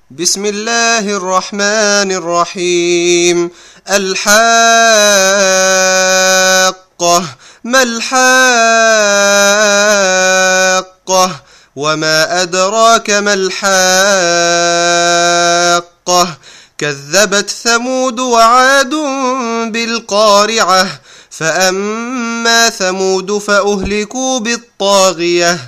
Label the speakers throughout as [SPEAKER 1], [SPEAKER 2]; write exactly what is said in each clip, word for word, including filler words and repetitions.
[SPEAKER 1] بسم الله الرحمن الرحيم. الحاقة. ما الحاقة؟ وما أدراك ما الحاقة؟ كذبت ثمود وعاد بالقارعة. فأما ثمود فأهلكوا بالطاغية،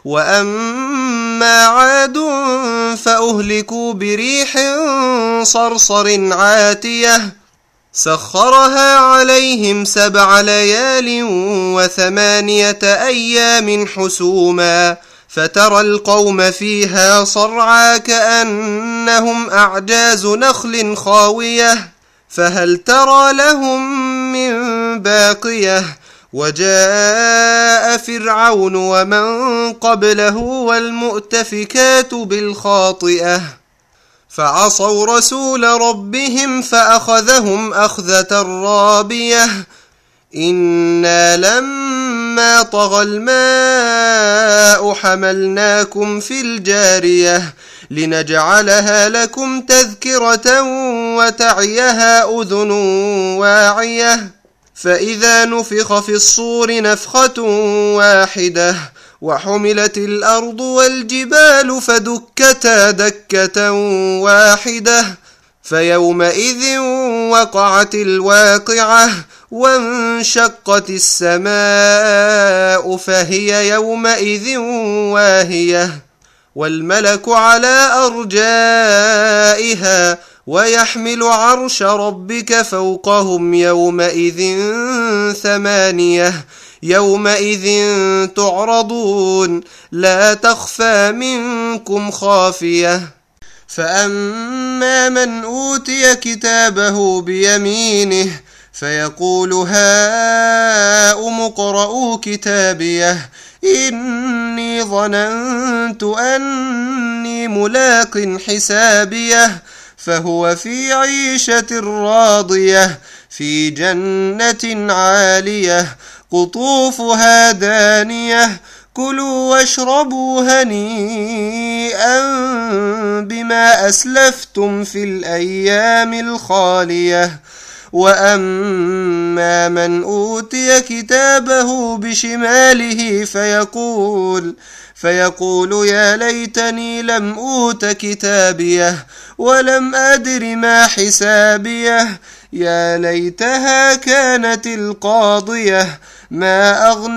[SPEAKER 1] وأما عاد فأهلكوا بريح صرصر عاتية سخرها عليهم سبع ليال وثمانية أيام حسوما، فترى القوم فيها صرعى كأنهم أعجاز نخل خاوية، فهل ترى لهم من باقية؟ وجاء فرعون ومن قبله والمؤتفكات بالخاطئة، فعصوا رسول ربهم فأخذهم أخذة رابية. إنا لما طغى الماء حملناكم في الجارية لنجعلها لكم تذكرة وتعيها أذن واعية. فإذا نفخ في الصور نفخة واحدة وحملت الأرض والجبال فدكتا دكة واحدة، فيومئذ وقعت الواقعة وانشقت السماء فهي يومئذ واهية، والملك على أرجائها ويحمل عرش ربك فوقهم يومئذ ثمانية. يومئذ تعرضون لا تخفى منكم خافية. فأما من أوتي كتابه بيمينه فيقول هاؤم اقرءوا كتابيه إني ظننت أني ملاق حسابيه، فهو في عيشة راضية في جنة عالية قطوفها دانية. كلوا واشربوا هنيئا بما أسلفتم في الأيام الخالية. وأما من أوتي كتابه بشماله فيقول فيقول يا ليتني لم أوت كتابيه ولم أدر ما حسابيه، يا ليتها كانت القاضية ما أغنى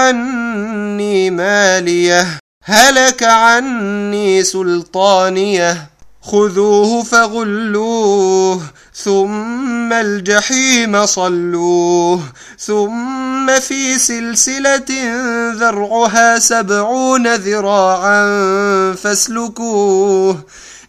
[SPEAKER 1] عني ماليه، هلك عني سلطانيه. خذوه فغلوه ثم الجحيم صلوه ثم في سلسلة ذرعها سبعون ذراعا فاسلكوه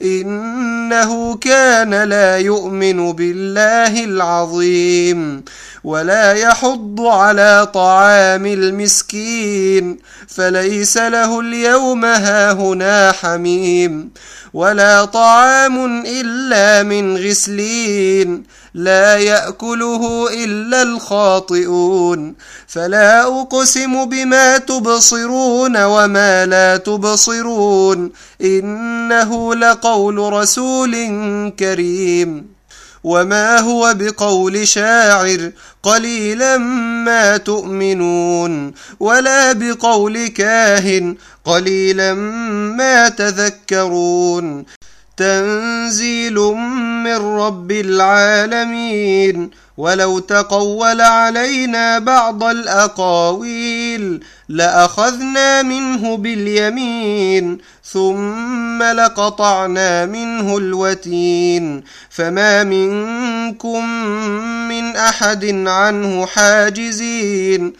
[SPEAKER 1] إنه كان لا يؤمن بالله العظيم ولا يحض على طعام المسكين، فليس له اليوم هاهنا حميم ولا طعام إلا من غسلين لا يأكله إلا الخاطئون. فلا أقسم بما تبصرون وما لا تبصرون إنه لقول رسول كريم. وما هو بقول شاعر قليلا ما تؤمنون ولا بقول كاهن قليلا ما تذكرون. تنزيل من رب العالمين. ولو تقول علينا بعض الأقاويل لأخذنا منه باليمين ثم لقطعنا منه الوتين، فما منكم من أحد عنه حاجزين.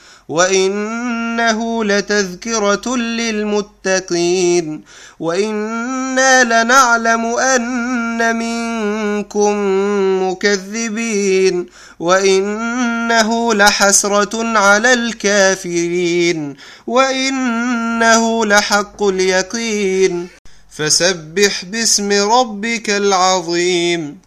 [SPEAKER 1] وإنه لتذكرة للمتقين وإنا لنعلم أن منكم مكذبين وإنه لحسرة على الكافرين وإنه لحق اليقين. فسبح باسم ربك العظيم.